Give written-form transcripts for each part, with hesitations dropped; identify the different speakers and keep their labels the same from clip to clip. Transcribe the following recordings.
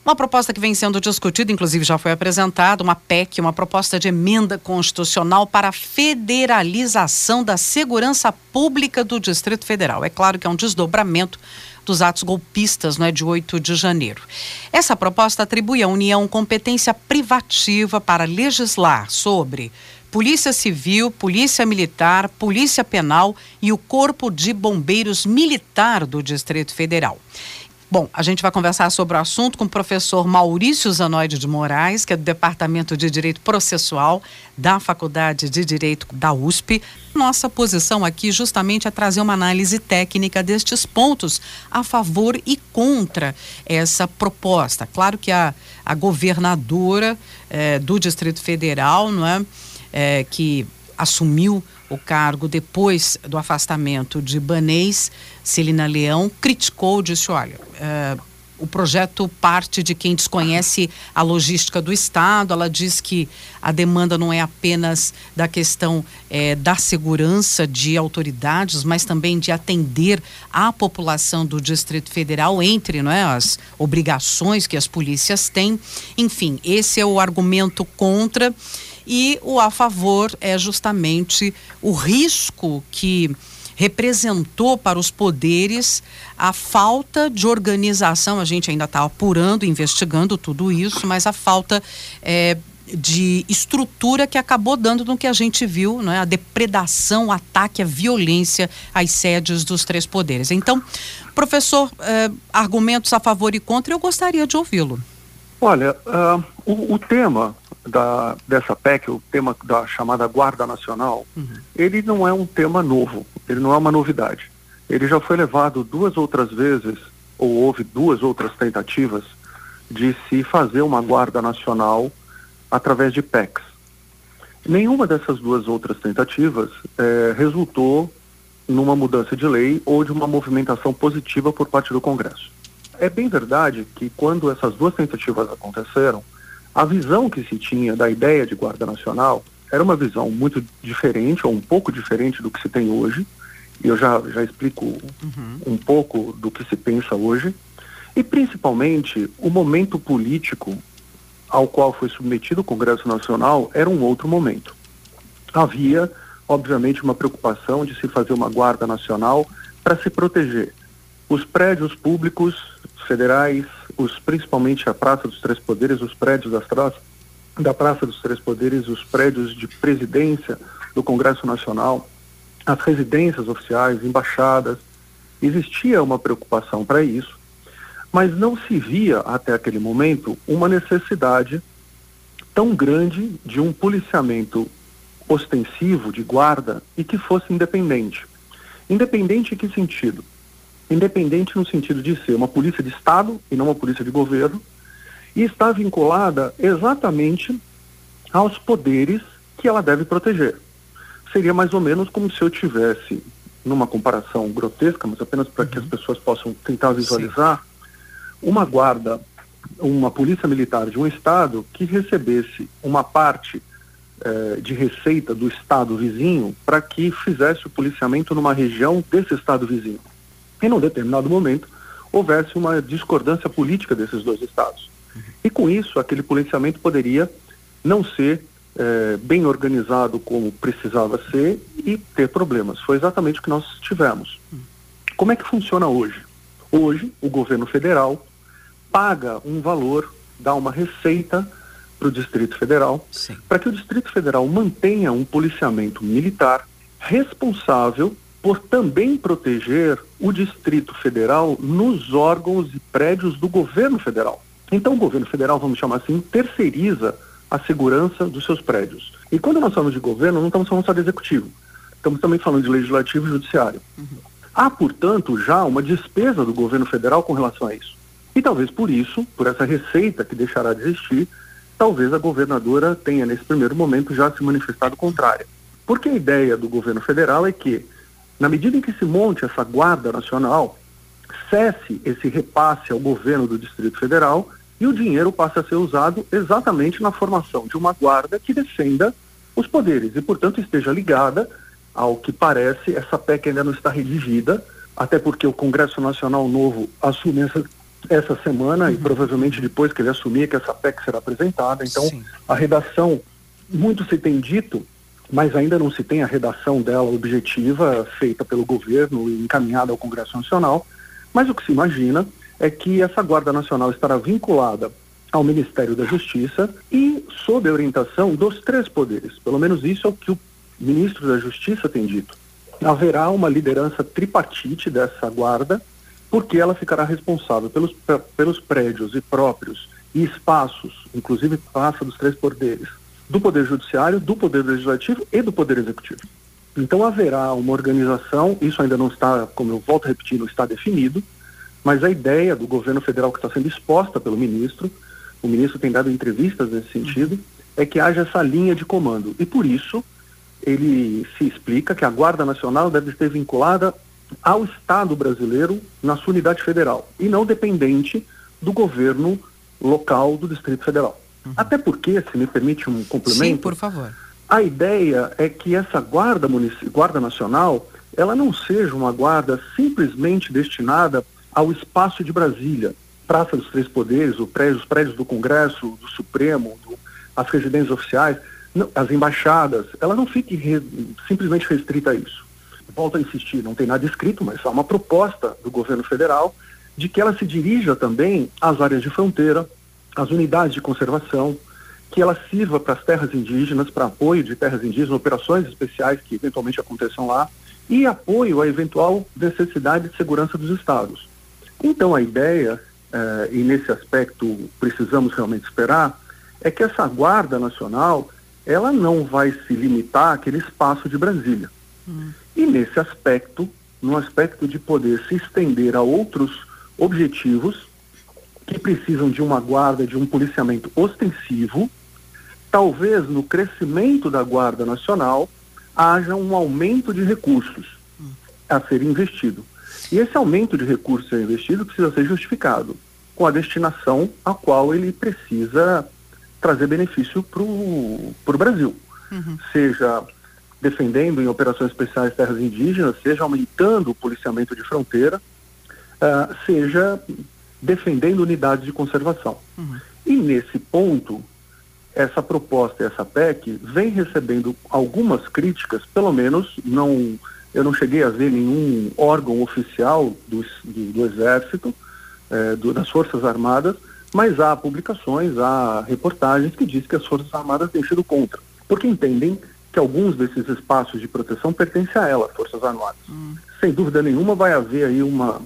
Speaker 1: Uma proposta que vem sendo discutida, inclusive já foi apresentada, uma PEC, uma proposta de emenda constitucional para a federalização da segurança pública do Distrito Federal. É claro que é um desdobramento dos atos golpistas, não é, de 8 de janeiro. Essa proposta atribui à União competência privativa para legislar sobre Polícia Civil, Polícia Militar, Polícia Penal e o Corpo de Bombeiros Militar do Distrito Federal. Bom, a gente vai conversar sobre o assunto com o professor Maurício Zanoide de Moraes, que é do Departamento de Direito Processual da Faculdade de Direito da USP. Nossa posição aqui justamente é trazer uma análise técnica destes pontos a favor e contra essa proposta. Claro que a governadora do Distrito Federal, não é, que assumiu o cargo depois do afastamento de Banês, Celina Leão, criticou, disse, olha, o projeto parte de quem desconhece a logística do Estado. Ela diz que a demanda não é apenas da questão da segurança de autoridades, mas também de atender a população do Distrito Federal, entre, não é, as obrigações que as polícias têm. Enfim, esse é o argumento contra. E o a favor é justamente o risco que representou para os poderes a falta de organização. A gente ainda está apurando, investigando tudo isso, mas a falta de estrutura que acabou dando no que a gente viu, né? A depredação, o ataque, a violência às sedes dos três poderes. Então, professor, argumentos a favor e contra, eu gostaria de ouvi-lo.
Speaker 2: Olha, o tema dessa PEC, o tema da chamada Guarda Nacional, ele não é um tema novo, ele não é uma novidade. Ele já foi levado 2 outras vezes, ou houve 2 outras tentativas de se fazer uma Guarda Nacional através de PECs. Nenhuma dessas 2 outras tentativas resultou numa mudança de lei ou de uma movimentação positiva por parte do Congresso. É bem verdade que quando essas 2 tentativas aconteceram, a visão que se tinha da ideia de Guarda Nacional era uma visão muito diferente, ou um pouco diferente do que se tem hoje, e eu já explico um pouco do que se pensa hoje, e principalmente o momento político ao qual foi submetido o Congresso Nacional era um outro momento. Havia, obviamente, uma preocupação de se fazer uma Guarda Nacional para se proteger os prédios públicos federais, principalmente a Praça dos Três Poderes, os prédios da Praça dos Três Poderes, os prédios de presidência do Congresso Nacional, as residências oficiais, embaixadas. Existia uma preocupação para isso, mas não se via até aquele momento uma necessidade tão grande de um policiamento ostensivo, de guarda, e que fosse independente. Independente em que sentido? Independente no sentido de ser uma polícia de Estado e não uma polícia de governo, e está vinculada exatamente aos poderes que ela deve proteger. Seria mais ou menos como se eu tivesse, numa comparação grotesca, mas apenas para que as pessoas possam tentar visualizar, uma guarda, uma polícia militar de um Estado que recebesse uma parte de receita do Estado vizinho para que fizesse o policiamento numa região desse Estado vizinho. E num determinado momento houvesse uma discordância política desses 2 estados. E com isso, aquele policiamento poderia não ser bem organizado como precisava ser e ter problemas. Foi exatamente o que nós tivemos. Como é que funciona hoje? Hoje, o governo federal paga um valor, dá uma receita para o Distrito Federal, para que o Distrito Federal mantenha um policiamento militar responsável por também proteger o Distrito Federal nos órgãos e prédios do governo federal. Então o governo federal, vamos chamar assim, terceiriza a segurança dos seus prédios. E quando nós falamos de governo, não estamos falando só de executivo, estamos também falando de legislativo e judiciário. Há, portanto, já uma despesa do governo federal com relação a isso. E talvez por isso, por essa receita que deixará de existir, talvez a governadora tenha nesse primeiro momento já se manifestado contrária. Porque a ideia do governo federal é que, na medida em que se monte essa Guarda Nacional, cesse esse repasse ao governo do Distrito Federal e o dinheiro passe a ser usado exatamente na formação de uma guarda que defenda os poderes e, portanto, esteja ligada ao que parece. Essa PEC ainda não está redigida, até porque o Congresso Nacional novo assume essa semana, e provavelmente depois que ele assumir que essa PEC será apresentada. Então,
Speaker 1: Sim.
Speaker 2: a redação, muito se tem dito, mas ainda não se tem a redação dela objetiva, feita pelo governo e encaminhada ao Congresso Nacional. Mas o que se imagina é que essa Guarda Nacional estará vinculada ao Ministério da Justiça e sob a orientação dos 3 poderes. Pelo menos isso é o que o ministro da Justiça tem dito. Haverá uma liderança tripartite dessa guarda, porque ela ficará responsável pelos prédios e próprios e espaços, inclusive passa dos 3 poderes, do Poder Judiciário, do Poder Legislativo e do Poder Executivo. Então haverá uma organização, isso ainda não está, como eu volto a repetir, não está definido, mas a ideia do governo federal que está sendo exposta pelo ministro, o ministro tem dado entrevistas nesse sentido, é que haja essa linha de comando. E por isso ele se explica que a Guarda Nacional deve ser vinculada ao Estado brasileiro na sua unidade federal e não dependente do governo local do Distrito Federal. Até porque, se me permite um complemento...
Speaker 1: Sim, por favor.
Speaker 2: A ideia é que essa Guarda Nacional, ela não seja uma guarda simplesmente destinada ao espaço de Brasília, Praça dos 3 Poderes, os prédios do Congresso, do Supremo, as residências oficiais, não, as embaixadas. Ela não fique simplesmente restrita a isso. Volto a insistir, não tem nada escrito, mas há uma proposta do governo federal de que ela se dirija também às áreas de fronteira, às unidades de conservação, que ela sirva para as terras indígenas, para apoio de terras indígenas, operações especiais que eventualmente aconteçam lá, e apoio à eventual necessidade de segurança dos estados. Então a ideia, e nesse aspecto precisamos realmente esperar, é que essa Guarda Nacional, ela não vai se limitar àquele espaço de Brasília. E nesse aspecto, no aspecto de poder se estender a outros objetivos que precisam de uma guarda, de um policiamento ostensivo, talvez no crescimento da Guarda Nacional haja um aumento de recursos a ser investido. E esse aumento de recursos a ser investido precisa ser justificado com a destinação a qual ele precisa trazer benefício para o Brasil. Seja defendendo em operações especiais terras indígenas, seja aumentando o policiamento de fronteira, seja defendendo unidades de conservação. E nesse ponto, essa proposta, essa PEC, vem recebendo algumas críticas, pelo menos eu não cheguei a ver nenhum órgão oficial do Exército, das Forças Armadas, mas há publicações, há reportagens que dizem que as Forças Armadas têm sido contra, porque entendem que alguns desses espaços de proteção pertencem a elas, Forças Armadas. Sem dúvida nenhuma vai haver aí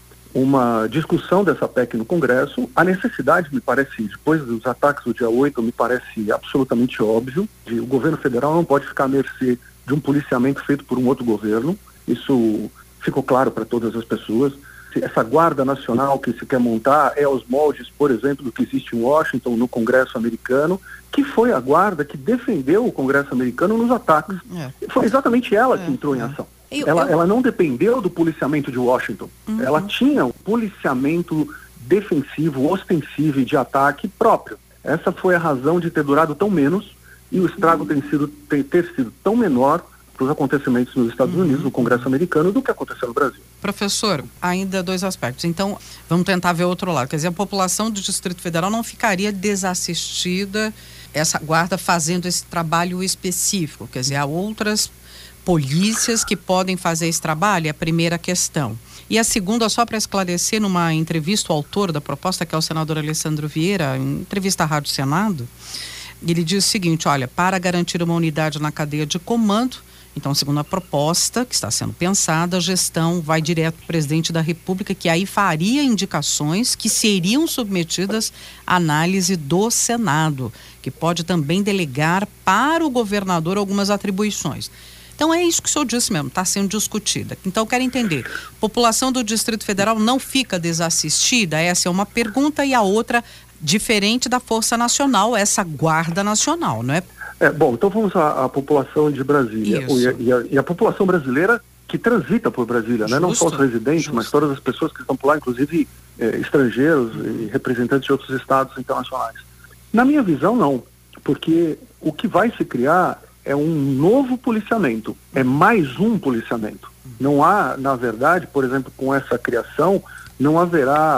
Speaker 2: uma discussão dessa PEC no Congresso. A necessidade, me parece, depois dos ataques do dia 8, me parece absolutamente óbvio, o governo federal não pode ficar à mercê de um policiamento feito por um outro governo. Isso ficou claro para todas as pessoas. Essa Guarda Nacional que se quer montar é aos moldes, por exemplo, do que existe em Washington, no Congresso americano, que foi a guarda que defendeu o Congresso americano nos ataques. Foi exatamente ela que entrou em ação. Ela não dependeu do policiamento de Washington. Ela tinha um policiamento defensivo, ostensivo e de ataque próprio. Essa foi a razão de ter durado tão menos e o estrago ter sido tão menor para os acontecimentos nos Estados Unidos, no Congresso americano, do que aconteceu no Brasil.
Speaker 1: Professor, ainda 2 aspectos. Então, vamos tentar ver o outro lado. Quer dizer, a população do Distrito Federal não ficaria desassistida, essa guarda fazendo esse trabalho específico. Quer dizer, há outras polícias que podem fazer esse trabalho, é a primeira questão. E a segunda, só para esclarecer, numa entrevista, o autor da proposta, que é o senador Alessandro Vieira, em entrevista à Rádio Senado, ele diz o seguinte: olha, para garantir uma unidade na cadeia de comando, então, segundo a proposta que está sendo pensada, a gestão vai direto para o presidente da República, que aí faria indicações que seriam submetidas à análise do Senado, que pode também delegar para o governador algumas atribuições. Então é isso que o senhor disse mesmo, está sendo discutida. Então eu quero entender, população do Distrito Federal não fica desassistida? Essa é uma pergunta, e a outra, diferente da Força Nacional, essa Guarda Nacional, não é?
Speaker 2: Bom, então vamos à população de Brasília e a população brasileira que transita por Brasília, né? Não só os residentes, mas todas as pessoas que estão por lá, inclusive estrangeiros e representantes de outros estados internacionais. Na minha visão, não, porque o que vai se criar é um novo policiamento, é mais um policiamento. Não há, na verdade, por exemplo, com essa criação, não haverá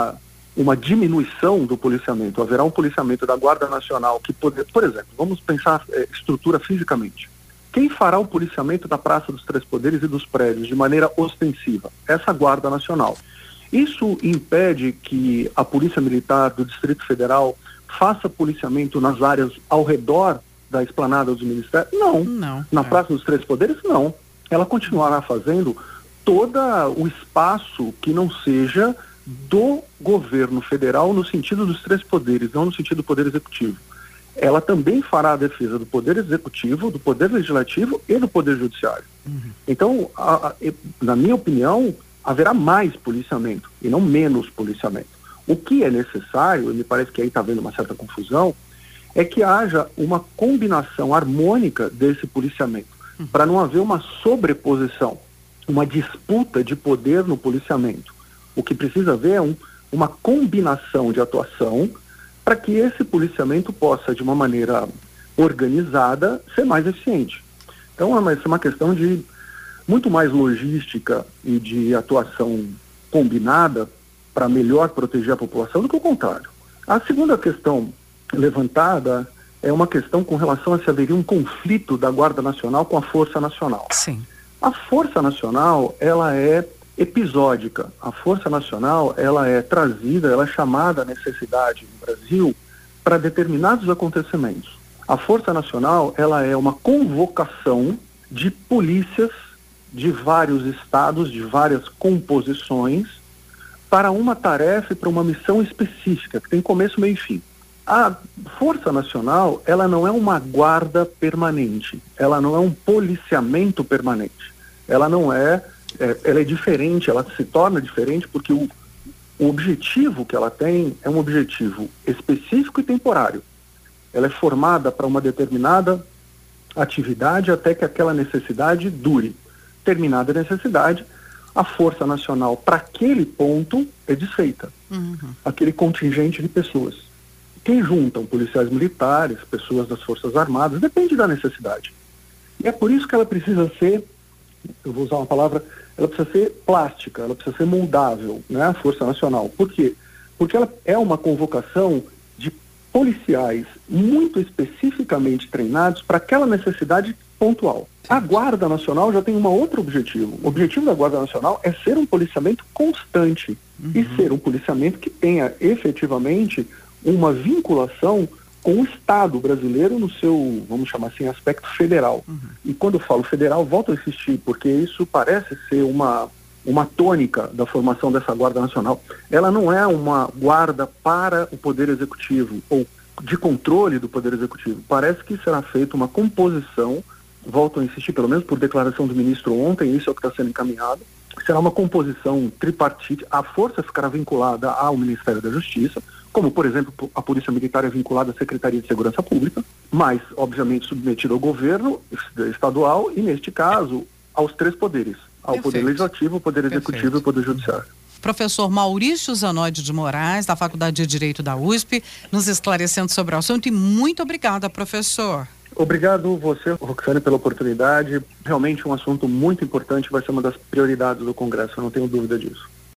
Speaker 2: uma diminuição do policiamento, haverá um policiamento da Guarda Nacional que poder, por exemplo, vamos pensar estrutura fisicamente. Quem fará o policiamento da Praça dos Três Poderes e dos prédios de maneira ostensiva? Essa Guarda Nacional. Isso impede que a Polícia Militar do Distrito Federal faça policiamento nas áreas ao redor da esplanada dos ministérios? Não. Na Praça dos Três Poderes, não. Ela continuará fazendo todo o espaço que não seja do governo federal no sentido dos três poderes, não no sentido do poder executivo. Ela também fará a defesa do poder executivo, do poder legislativo e do poder judiciário. Então, na minha opinião, haverá mais policiamento e não menos policiamento. O que é necessário, e me parece que aí está havendo uma certa confusão, é que haja uma combinação harmônica desse policiamento, para não haver uma sobreposição, uma disputa de poder no policiamento. O que precisa haver é uma combinação de atuação para que esse policiamento possa, de uma maneira organizada, ser mais eficiente. Então, é uma questão de muito mais logística e de atuação combinada para melhor proteger a população do que o contrário. A segunda questão levantada é uma questão com relação a se haveria um conflito da Guarda Nacional com a Força Nacional.
Speaker 1: Sim.
Speaker 2: A Força Nacional, ela é episódica. A Força Nacional, ela é trazida, ela é chamada à necessidade no Brasil para determinados acontecimentos. A Força Nacional, ela é uma convocação de polícias de vários estados, de várias composições, para uma tarefa e para uma missão específica, que tem começo, meio e fim. A Força Nacional, ela não é uma guarda permanente, ela não é um policiamento permanente, ela não é, ela é diferente, ela se torna diferente porque o objetivo que ela tem é um objetivo específico e temporário. Ela é formada para uma determinada atividade até que aquela necessidade dure. Terminada a necessidade, a Força Nacional, para aquele ponto, é desfeita. Aquele contingente de pessoas. Quem juntam? Policiais militares, pessoas das Forças Armadas, depende da necessidade. E é por isso que ela precisa ser, eu vou usar uma palavra, ela precisa ser plástica, ela precisa ser moldável, né, a Força Nacional. Por quê? Porque ela é uma convocação de policiais muito especificamente treinados para aquela necessidade pontual. A Guarda Nacional já tem um outro objetivo. O objetivo da Guarda Nacional é ser um policiamento constante e ser um policiamento que tenha efetivamente uma vinculação com o Estado brasileiro no seu, vamos chamar assim, aspecto federal. E quando eu falo federal, volto a insistir, porque isso parece ser uma tônica da formação dessa Guarda Nacional. Ela não é uma guarda para o Poder Executivo ou de controle do Poder Executivo. Parece que será feita uma composição, volto a insistir, pelo menos por declaração do ministro ontem, isso é o que está sendo encaminhado, será uma composição tripartite, a força ficará vinculada ao Ministério da Justiça, como, por exemplo, a Polícia Militar é vinculada à Secretaria de Segurança Pública, mas, obviamente, submetida ao governo estadual e, neste caso, aos três poderes, ao Poder Legislativo, ao Poder Executivo e ao Poder Judiciário.
Speaker 1: Professor Maurício Zanoide de Moraes, da Faculdade de Direito da USP, nos esclarecendo sobre o assunto, e muito obrigada, professor.
Speaker 2: Obrigado você, Roxane, pela oportunidade. Realmente um assunto muito importante, vai ser uma das prioridades do Congresso, eu não tenho dúvida disso.